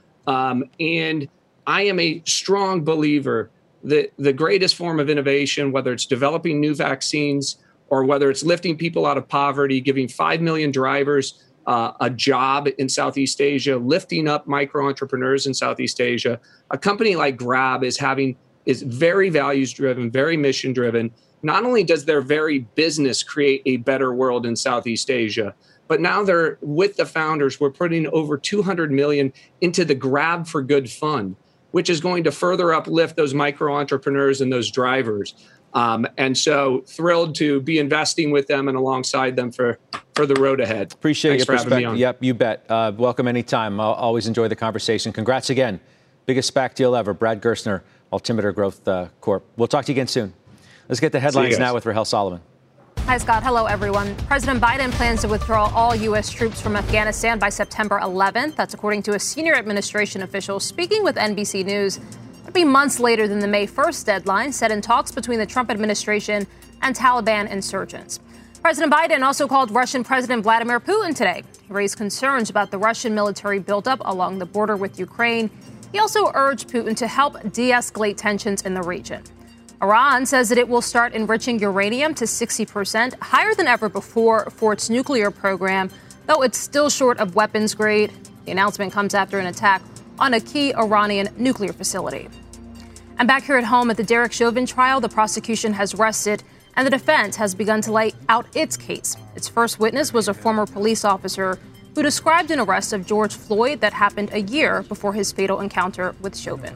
Um, and I am a strong believer that the greatest form of innovation, whether it's developing new vaccines or whether it's lifting people out of poverty, giving five million drivers uh, a job in Southeast Asia, lifting up micro entrepreneurs in Southeast Asia, a company like Grab is having is very values driven, very mission driven. Not only does their very business create a better world in Southeast Asia, but now they're with the founders, we're putting over two hundred million into the Grab for Good fund, which is going to further uplift those micro entrepreneurs and those drivers. Um, and so thrilled to be investing with them and alongside them for, for the road ahead. Appreciate Thanks your for having me perspective. on. Yep, you bet. Uh, welcome anytime. I'll always enjoy the conversation. Congrats again. Biggest SPAC deal ever. Brad Gerstner, Altimeter Growth uh, Corp. We'll talk to you again soon. Let's get the headlines now with Rahel Solomon. Hi, Scott. Hello, everyone. President Biden plans to withdraw all U S troops from Afghanistan by September eleventh. That's according to a senior administration official speaking with N B C News. It'll be months later than the May first deadline set in talks between the Trump administration and Taliban insurgents. President Biden also called Russian President Vladimir Putin today. He raised concerns about the Russian military buildup along the border with Ukraine. He also urged Putin to help de-escalate tensions in the region. Iran says that it will start enriching uranium to sixty percent, higher than ever before for its nuclear program, though it's still short of weapons grade. The announcement comes after an attack on a key Iranian nuclear facility. And back here at home at the Derek Chauvin trial, the prosecution has rested and the defense has begun to lay out its case. Its first witness was a former police officer who described an arrest of George Floyd that happened a year before his fatal encounter with Chauvin.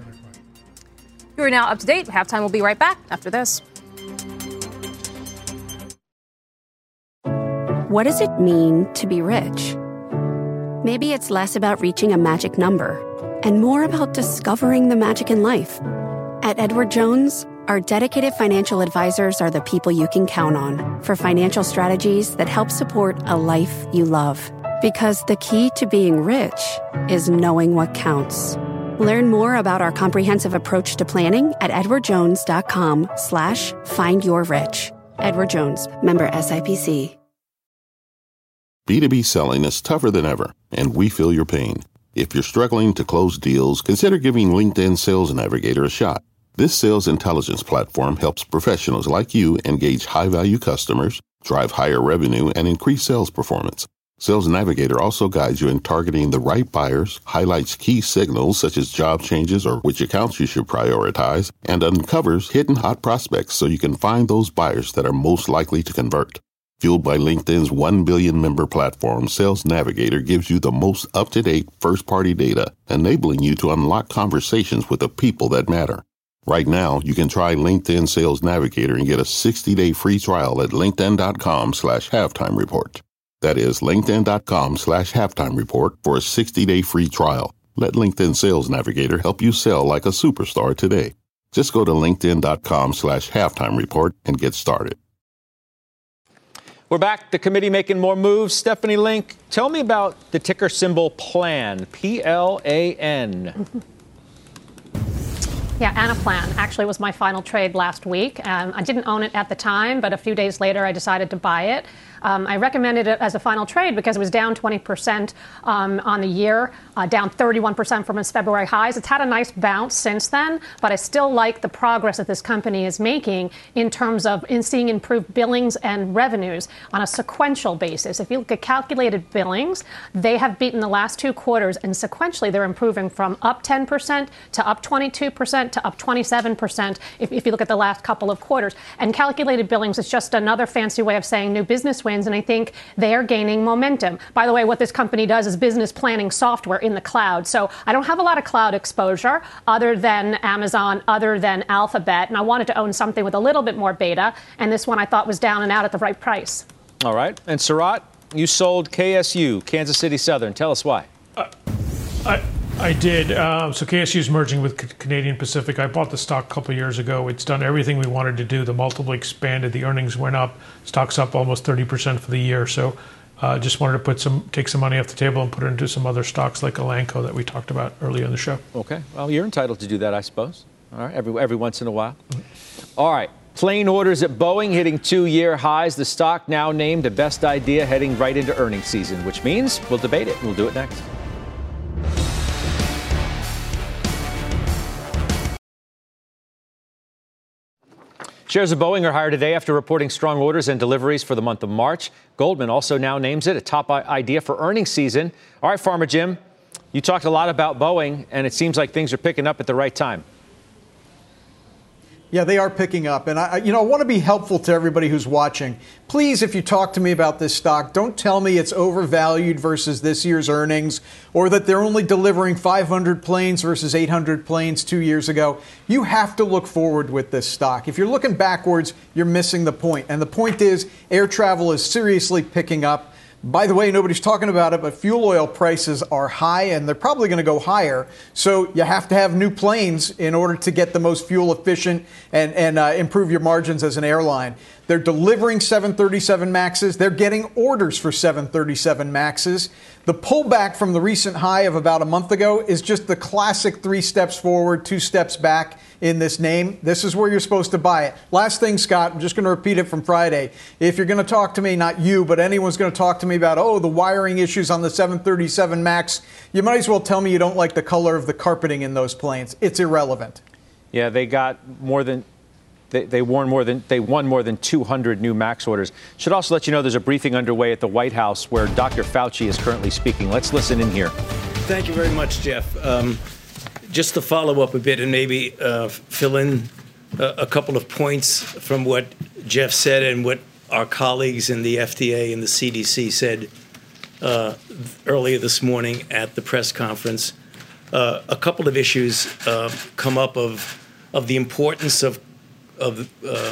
You are now up to date. Halftime will be right back after this. What does it mean to be rich? Maybe it's less about reaching a magic number and more about discovering the magic in life. At Edward Jones, our dedicated financial advisors are the people you can count on for financial strategies that help support a life you love. Because the key to being rich is knowing what counts. Learn more about our comprehensive approach to planning at edwardjones.com slash find your rich. Edward Jones, member S I P C. B two B selling is tougher than ever, and we feel your pain. If you're struggling to close deals, consider giving LinkedIn Sales Navigator a shot. This sales intelligence platform helps professionals like you engage high-value customers, drive higher revenue, and increase sales performance. Sales Navigator also guides you in targeting the right buyers, highlights key signals such as job changes or which accounts you should prioritize, and uncovers hidden hot prospects so you can find those buyers that are most likely to convert. Fueled by LinkedIn's one billion member platform, Sales Navigator gives you the most up-to-date first-party data, enabling you to unlock conversations with the people that matter. Right now, you can try LinkedIn Sales Navigator and get a sixty-day free trial at linkedin.com slash halftime report. That is linkedin.com slash halftime report for a sixty-day free trial. Let LinkedIn Sales Navigator help you sell like a superstar today. Just go to linkedin.com slash halftime report and get started. We're back. The committee making more moves. Stephanie Link, tell me about the ticker symbol PLAN, P L A N. Yeah, Anaplan actually was my final trade last week. Um, I didn't own it at the time, but a few days later I decided to buy it. Um, I recommended it as a final trade because it was down twenty percent um, on the year, uh, down thirty-one percent from its February highs. It's had a nice bounce since then, but I still like the progress that this company is making in terms of in seeing improved billings and revenues on a sequential basis. If you look at calculated billings, they have beaten the last two quarters, and sequentially they're improving from up ten percent to up twenty-two percent to up twenty-seven percent if, if you look at the last couple of quarters. And calculated billings is just another fancy way of saying new business wins, and I think they are gaining momentum. By the way, what this company does is business planning software in the cloud. So I don't have a lot of cloud exposure other than Amazon, other than Alphabet, and I wanted to own something with a little bit more beta, and this one I thought was down and out at the right price. All right. And Sarat, you sold K S U, Kansas City Southern. Tell us why. Uh, I I did. Uh, so K S U is merging with C- Canadian Pacific. I bought the stock a couple of years ago. It's done everything we wanted to do. The multiple expanded. The earnings went up. Stock's up almost thirty percent for the year. So uh, just wanted to put some, take some money off the table and put it into some other stocks like Elanco that we talked about earlier in the show. Okay. Well, you're entitled to do that, I suppose. All right. Every, every once in a while. Mm-hmm. All right. Plane orders at Boeing hitting two-year highs. The stock now named a best idea heading right into earnings season, which means we'll debate it. We'll do it next. Shares of Boeing are higher today after reporting strong orders and deliveries for the month of March. Goldman also now names it a top idea for earnings season. All right, Farmer Jim, you talked a lot about Boeing, and it seems like things are picking up at the right time. Yeah, they are picking up. And, I, you know, I want to be helpful to everybody who's watching. Please, if you talk to me about this stock, don't tell me it's overvalued versus this year's earnings or that they're only delivering five hundred planes versus eight hundred planes two years ago. You have to look forward with this stock. If you're looking backwards, you're missing the point. And the point is air travel is seriously picking up. By the way, nobody's talking about it, but fuel oil prices are high, and they're probably going to go higher. So you have to have new planes in order to get the most fuel efficient and, and uh, improve your margins as an airline. They're delivering seven thirty-seven Maxes. They're getting orders for seven thirty-seven Maxes. The pullback from the recent high of about a month ago is just the classic three steps forward, two steps back in this name. This is where you're supposed to buy it. Last thing, Scott, I'm just going to repeat it from Friday. If you're going to talk to me, not you, but anyone's going to talk to me about, oh, the wiring issues on the seven thirty-seven Max, you might as well tell me you don't like the color of the carpeting in those planes. It's irrelevant. Yeah, they got more than... They, they won more than they won more than two hundred new Max orders. Should also let you know there's a briefing underway at the White House where Doctor Fauci is currently speaking. Let's listen in here. Thank you very much, Jeff. Um, just to follow up a bit and maybe uh, fill in a, a couple of points from what Jeff said and what our colleagues in the F D A and the C D C said uh, earlier this morning at the press conference. Uh, a couple of issues uh, come up of of the importance of of uh,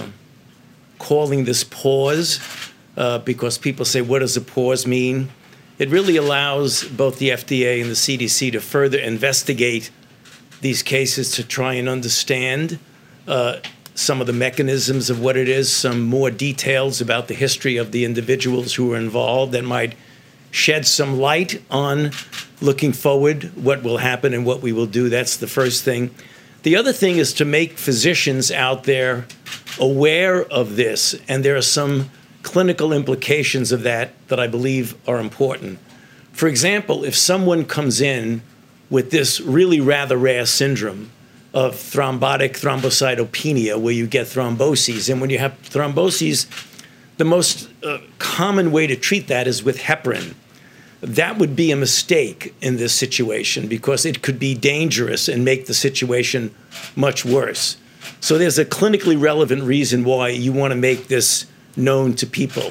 calling this pause, uh, because people say, what does a pause mean? It really allows both the F D A and the C D C to further investigate these cases to try and understand uh, some of the mechanisms of what it is, some more details about the history of the individuals who were involved that might shed some light on looking forward, what will happen and what we will do. That's the first thing. The other thing is to make physicians out there aware of this, and there are some clinical implications of that that I believe are important. For example, if someone comes in with this really rather rare syndrome of thrombotic thrombocytopenia, where you get thromboses, and when you have thromboses, the most uh, common way to treat that is with heparin. That would be a mistake in this situation because it could be dangerous and make the situation much worse. So there's a clinically relevant reason why you want to make this known to people.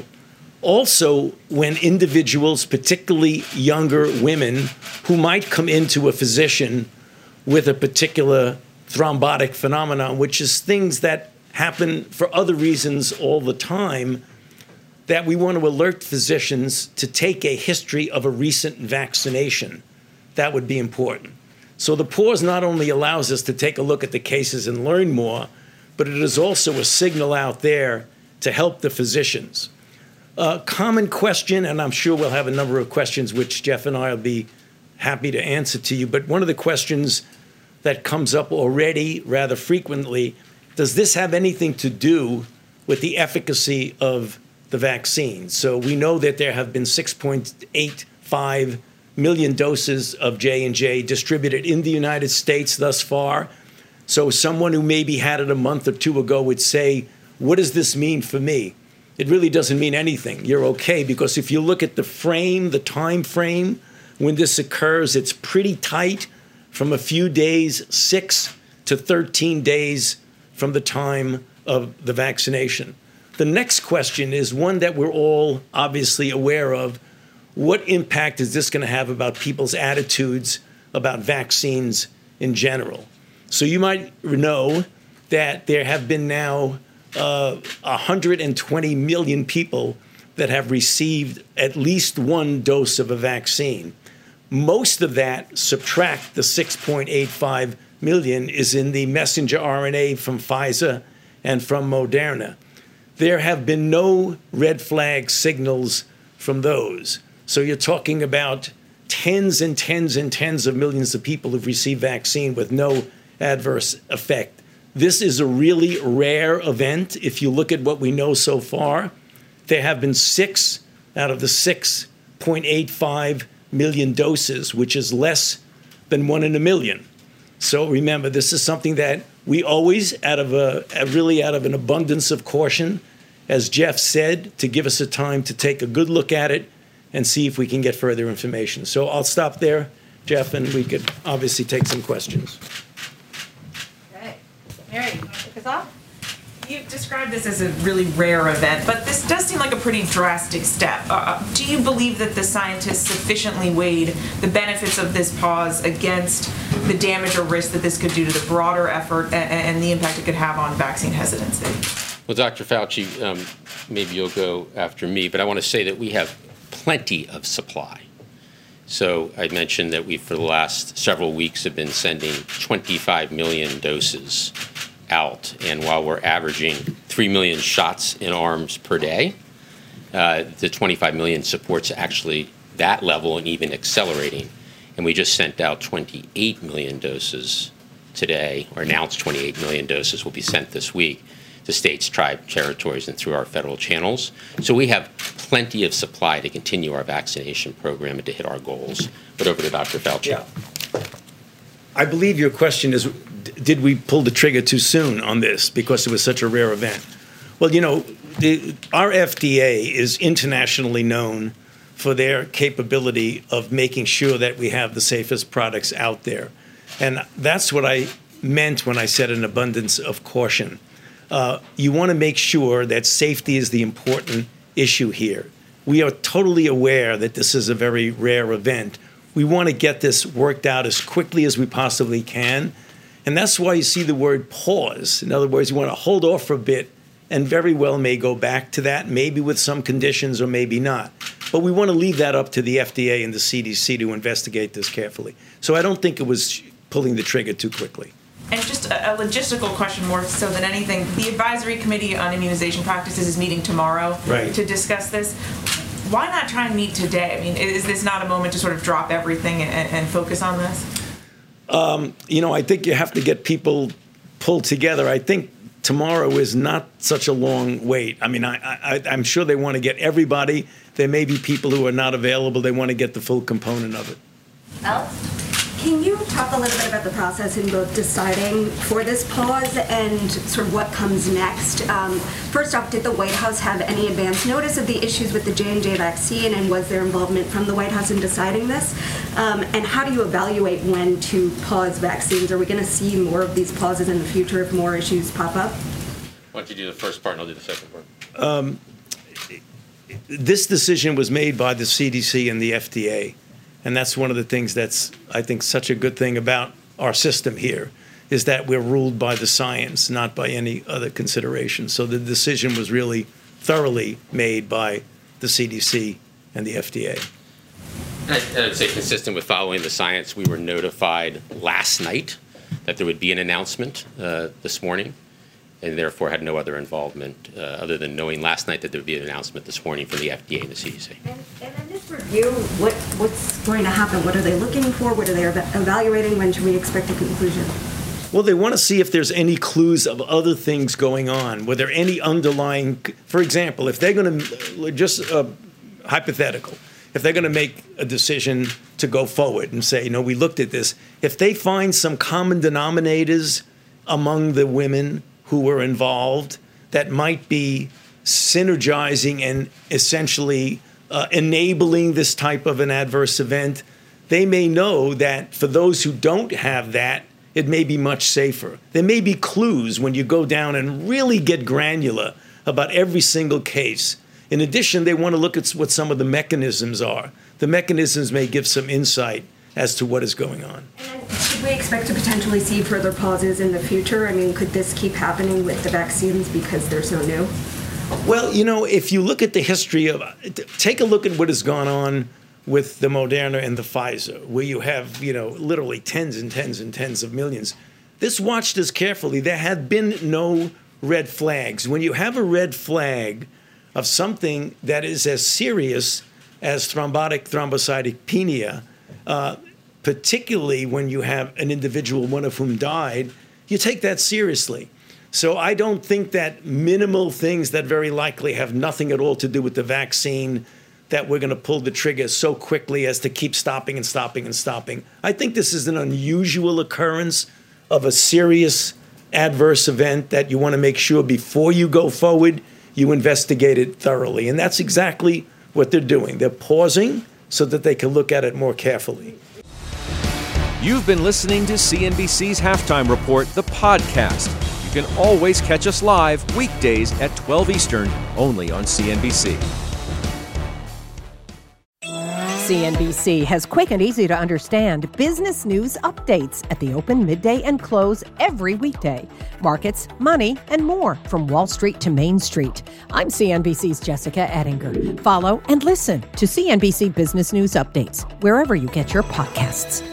Also, when individuals, particularly younger women, who might come into a physician with a particular thrombotic phenomenon, which is things that happen for other reasons all the time, that we want to alert physicians to take a history of a recent vaccination. That would be important. So the pause not only allows us to take a look at the cases and learn more, but it is also a signal out there to help the physicians. A common question, and I'm sure we'll have a number of questions which Jeff and I will be happy to answer to you, but one of the questions that comes up already rather frequently, does this have anything to do with the efficacy of the vaccine? So we know that there have been six point eight five million doses of J and J distributed in the United States thus far. So someone who maybe had it a month or two ago would say, what does this mean for me? It really doesn't mean anything. You're okay, because if you look at the frame, the time frame when this occurs, it's pretty tight from a few days, six to thirteen days from the time of the vaccination. The next question is one that we're all obviously aware of. What impact is this going to have about people's attitudes about vaccines in general? So you might know that there have been now uh, one hundred twenty million people that have received at least one dose of a vaccine. Most of that, subtract the six point eight five million, is in the messenger R N A from Pfizer and from Moderna. There have been no red flag signals from those. So you're talking about tens and tens and tens of millions of people who've received vaccine with no adverse effect. This is a really rare event. If you look at what we know so far, there have been six out of the six point eight five million doses, which is less than one in a million. So remember, this is something that we always, out of a really out of an abundance of caution, as Jeff said, to give us a time to take a good look at it and see if we can get further information. So I'll stop there, Jeff, and we could obviously take some questions. Okay. Mary, you want to kick us off? You described this as a really rare event, but this does seem like a pretty drastic step. Uh, do you believe that the scientists sufficiently weighed the benefits of this pause against the damage or risk that this could do to the broader effort and, and the impact it could have on vaccine hesitancy? Well, Doctor Fauci, um, maybe you'll go after me, but I want to say that we have plenty of supply. So I mentioned that we, for the last several weeks, have been sending twenty-five million doses out. And while we're averaging three million shots in arms per day, uh, the twenty-five million supports actually that level and even accelerating. And we just sent out twenty-eight million doses today, or announced twenty-eight million doses will be sent this week to states, tribes, territories, and through our federal channels. So we have plenty of supply to continue our vaccination program and to hit our goals. But over to Doctor Fauci. Yeah. I believe your question is, did we pull the trigger too soon on this because it was such a rare event? Well, you know, the, our F D A is internationally known for their capability of making sure that we have the safest products out there. And that's what I meant when I said an abundance of caution. Uh, you want to make sure that safety is the important issue here. We are totally aware that this is a very rare event. We want to get this worked out as quickly as we possibly can. And that's why you see the word pause. In other words, you want to hold off for a bit and very well may go back to that, maybe with some conditions or maybe not. But we want to leave that up to the F D A and the C D C to investigate this carefully. So I don't think it was pulling the trigger too quickly. And just a, a logistical question more so than anything. The Advisory Committee on Immunization Practices is meeting tomorrow right. to discuss this. Why not try and meet today? I mean, is this not a moment to sort of drop everything and, and focus on this? Um, you know, I think you have to get people pulled together. I think tomorrow is not such a long wait. I mean, I, I, I'm sure they want to get everybody. There may be people who are not available. They want to get the full component of it. Alice? Can you talk a little bit about the process in both deciding for this pause and sort of what comes next? Um, first off, did the White House have any advance notice of the issues with the J and J vaccine, and was there involvement from the White House in deciding this? Um, and how do you evaluate when to pause vaccines? Are we going to see more of these pauses in the future if more issues pop up? Why don't you do the first part and I'll do the second part? Um, this decision was made by the C D C and the F D A. And that's one of the things that's, I think, such a good thing about our system here, is that we're ruled by the science, not by any other consideration. So the decision was really thoroughly made by the C D C and the F D A. I would say consistent with following the science, we were notified last night that there would be an announcement uh, this morning, and therefore had no other involvement uh, other than knowing last night that there would be an announcement this morning from the F D A and the C D C. And, and in this review, what, what's going to happen? What are they looking for? What are they evaluating? When should we expect a conclusion? Well, they want to see if there's any clues of other things going on. Were there any underlying, for example, if they're going to, just uh, hypothetical, if they're going to make a decision to go forward and say, you know, we looked at this, if they find some common denominators among the women who were involved that might be synergizing and essentially uh, enabling this type of an adverse event, they may know that for those who don't have that, it may be much safer. There may be clues when you go down and really get granular about every single case. In addition, they want to look at what some of the mechanisms are. The mechanisms may give some insight as to what is going on. And should we expect to potentially see further pauses in the future? I mean, could this keep happening with the vaccines because they're so new? Well, you know, if you look at the history of, take a look at what has gone on with the Moderna and the Pfizer, where you have, you know, literally tens and tens and tens of millions. This watched us carefully. There had been no red flags. When you have a red flag of something that is as serious as thrombotic thrombocytopenia, uh, particularly when you have an individual, one of whom died, you take that seriously. So I don't think that minimal things that very likely have nothing at all to do with the vaccine, that we're going to pull the trigger so quickly as to keep stopping and stopping and stopping. I think this is an unusual occurrence of a serious adverse event that you want to make sure before you go forward, you investigate it thoroughly. And that's exactly what they're doing. They're pausing so that they can look at it more carefully. You've been listening to C N B C's Halftime Report, the podcast. You can always catch us live weekdays at twelve Eastern, only on C N B C. C N B C has quick and easy to understand business news updates at the open, midday, and close every weekday. Markets, money, and more from Wall Street to Main Street. I'm C N B C's Jessica Ettinger. Follow and listen to C N B C Business News Updates wherever you get your podcasts.